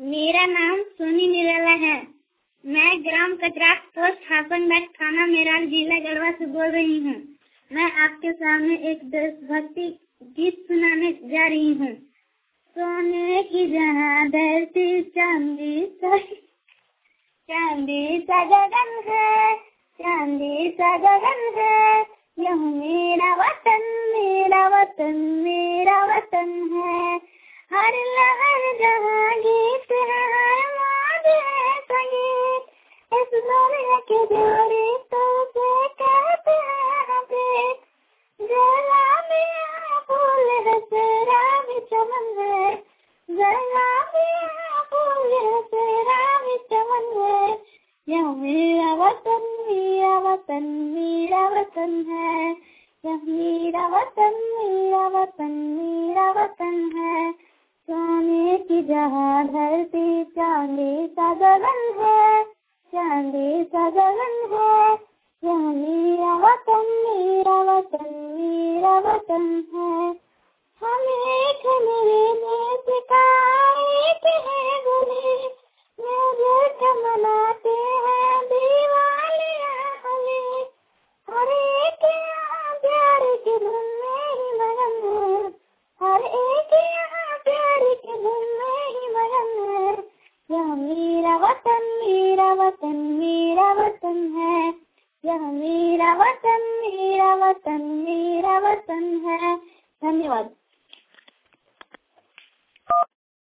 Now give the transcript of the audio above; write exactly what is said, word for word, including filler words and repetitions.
मेरा नाम सोनी निराला है। मैं ग्राम कचरा पोस्ट हासनबाग थाना मेराल जिला गढ़वा से बोल रही हूँ। मैं आपके सामने एक देशभक्ति गीत सुनाने जा रही हूँ। सोने की जहाँ धरती चांदी सा चांदी सा गगन है, चांदी सा गगन है, यह मेरा वतन मेरा वतन मेरा वतन है। हर लहर जहाँ गीत है, हर मौज है संगीत, इस दुनिया के जोड़े तो से कहते हैं प्रीत। जला में फूल है तेरा भी चमन है, जला में फूल है तेरा भी चमन है, यह मेरा वतन मेरा वतन मेरा वतन है, यह मेरा वतन मेरा वतन मेरा वतन है। सोने की जहाँ धरती चांदी सा गगन है, चांदी सा गगन है, यह मेरा वतन मेरा वतन मेरा वतन है। हम एक मेरे देश का एक है गुले, झूठ मनाते हैं दीवालियाँ हमें, हर एक यहाँ प्यार की धुन में ही मगन है, हर एक यहाँ प्यार की धुन में ही मगन है। यह मेरा वतन मेरा वतन मेरा वतन है, यह मेरा वतन मेरा वतन मेरा वतन है। धन्यवाद।